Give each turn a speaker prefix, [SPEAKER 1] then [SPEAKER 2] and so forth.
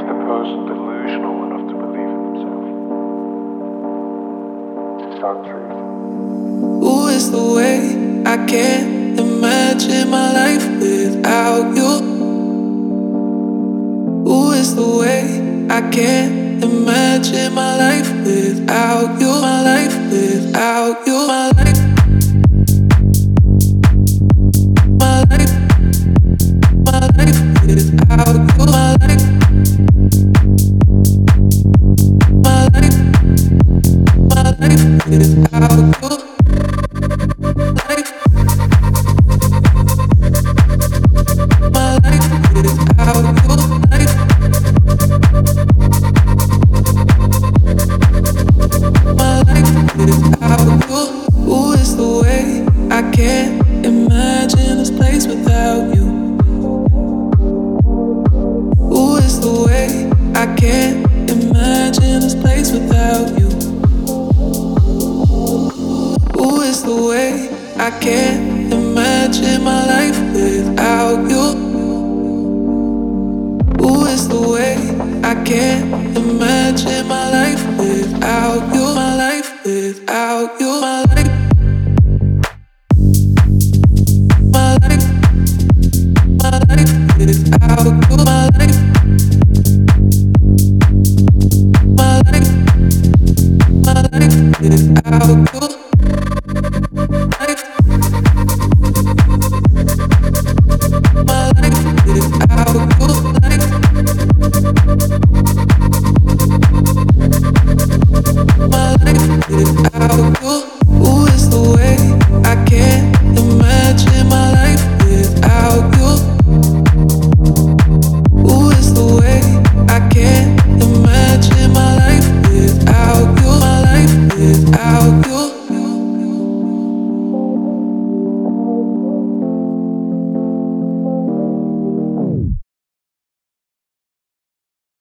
[SPEAKER 1] the person delusional enough to believe in himself? It's not true.
[SPEAKER 2] Ooh, it's the way I can't imagine my life without you. Ooh, it's the way I can't imagine my life without you. My life without you. My life. My life. My life without you. My life. My life. My life without you. My life without you. Life. My life without you. Ooh, it's the way I can't imagine this place without you. Ooh, it's the way I can't imagine this place without you. Ooh, it's the way I can't imagine my life without you. Ooh, it's the way I can't imagine my life without you. My life without you. My life.